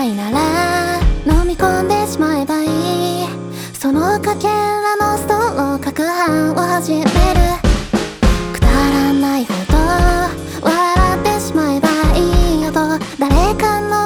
ないなら飲み込んでしまえばいい。そのかけらのストロー攪拌を始める。くだらないほど笑ってしまえばいいよと誰かの